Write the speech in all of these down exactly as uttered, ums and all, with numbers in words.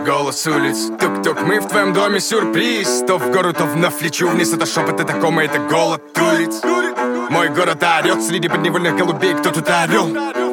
Голос улиц, тук-тук, мы в твоем доме сюрприз. То в гору, то вновь лечу вниз, это шепот, это кома, это голод улиц. Мой город орёт, среди подневольных голубей кто тут орёл?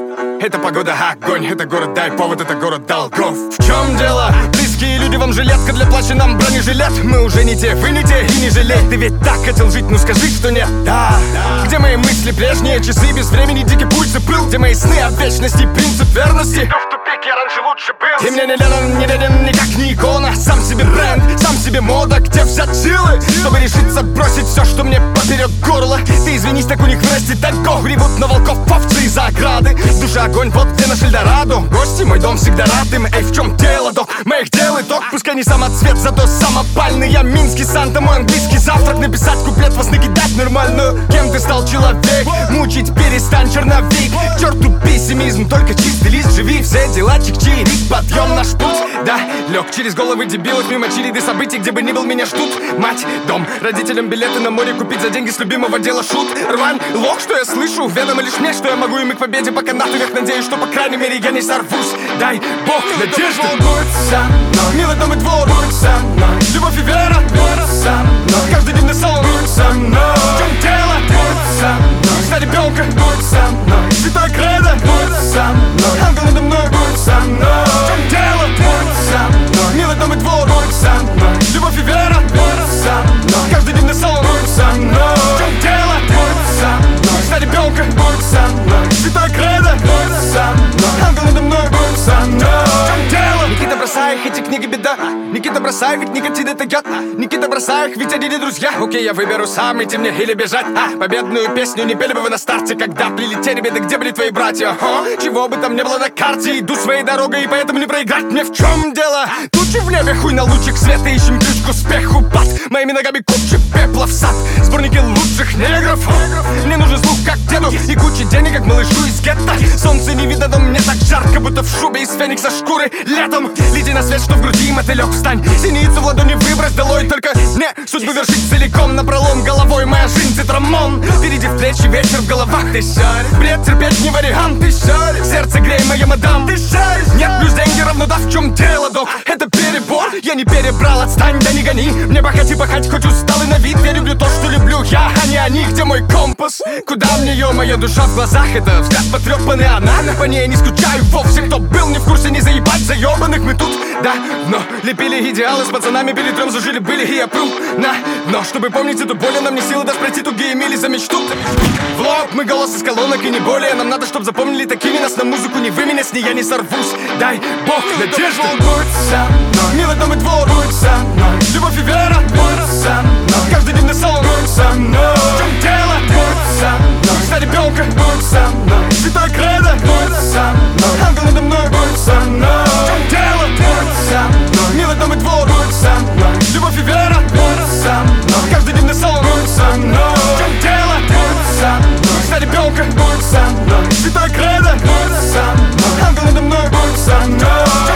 Это погода, огонь, это город, дай повод, это город долгов. В чем дело? Близкие люди, вам жилетка для плача, нам бронежилет. Мы уже не те, вы не те и не жалей. Ты ведь так хотел жить, ну скажи, что нет. Да, где мои мысли прежние, часы без времени, дикий пульс и пыл? Где мои сны о вечности, принцип верности? Кто в тупике раньше лучше был? И мне не Ленин, не Ленин, никак не икона. Сам себе бренд, сам себе мода. Где взять силы, чтобы решиться бросить все, что мне поперек горла? Ты извинись, так у них вырастет алько. Ревут на волков овцы из-за ограды. Душа огонь, вот где наш Эльдорадо. Гости, мой дом всегда рад им. Эй, в чем дело, док? Моих дел итог. Пускай не самоцвет, зато самопальный. Я минский Санта, мой английский завтрак. Написать куплет, вас накидать нормальную. Кем ты стал, человек? Мучить перестань, черновик. К черту пессимизм, только чистый лист. Живи, все дела, чик-чирик. Подъем наш путь, да. Лег через головы дебилов, мимо череды событий. Где бы ни был, меня ждут. Мать, дом, родителям билеты на море купить за деньги с любимого дела. Шут, рвань, лох, что я слышу. Ведомо лишь мне, что я могу им и к победе по канату вверх. Надеюсь, что по крайней мере я не сорвусь. Дай Бог надежды. Будь со мной, милый дом и двор. Будь со мной, любовь и вера. Будь со мной, каждый дневный сон. Будь со мной, в чем дело? Будь со мной, за ребенка. Будь со мной, святой кредо. Будь со мной, ангел надо мной. Будь со мной, в чем дело? Будь со мной, милый дом и двор. Будь со мной, любовь и вера. Будь со мной, каждый дневный сон. Будь со мной, в чем дело? Будь со мной, за ребенка. Будь со мной, святой кредо. Будь со мной, ангел надо мной. Будь со мной, в чем дело? Никита, бросай их, эти книги беда. Никита, бросай, ведь никотин это яд. Никита, бросай их, ведь они не друзья. Окей, я выберу сам, идти мне или бежать. А, победную песню не пели бы вы на старте, когда прилетели беды, где были твои братья? О, чего бы там не было на карте, иду своей дорогой, и поэтому не проиграть мне. В чем дело? Тучи в небе, хуй на лучик света, ищем ключ к успеху. Пад моими ногами куча пепла в сад. Сборники лучших негров. Мне нужен слух, как деду, и куча денег, как малышу из гетто. Солнце не видно, но мне так жарко, будто в шубе из феникса шкуры летом. Лети на свет, что в груди, мотылек, встань. Синицу в ладони выбрось долой, только не судьбу вершить целиком. Напролом головой моя жизнь цитрамон. Впереди встречи, вечер в головах. Ты шаришь, бред терпеть не вариант. Ты шаришь, сердце грей, моя мадам. Ты шаришь, нет плюс деньги равно да. В чем дело, док? Это перебор, я не перебрал, отстань, да не гони. Мне пахать и пахать, хоть устал и на вид. Я люблю то, что люблю я, а не они. Где мой компас? Куда мне ее? Моя душа в глазах, это взгляд потрепанный, она. По ней не скучаю вовсе, кто был не в курсе, не заебать заебанных. Мы тут, да, но лепили идеалы с пацанами, пили трем, зажили, были, и я пру на но, чтобы помнить эту боль, нам не силы даже пройти тугие мили за мечту. В лоб мы голос из колонок и не более. Нам надо, чтоб запомнили такими нас на музыку. Не вы меня, с ней я не сорвусь. Дай Бог надежды. Будь со мной, милый дом и двор. Будь со мной, любовь и вера. Будь со мной, каждый дневный сон. Будь со мной, в чем дело? Будь со мной, за ребенка. Будь со мной, святой кредо. Будь со мной, ангел надо мной. Будь со мной, в чем дело? Будь со мной, милый дом и двор. Будь со мной, любовь и вера. Будь со мной, каждый дневный сон. Будь со мной, в чем дело? Будь со мной, за ребенка. Будь со мной, святой кредо. Будь со мной, ангел надо мной. Будь со мной.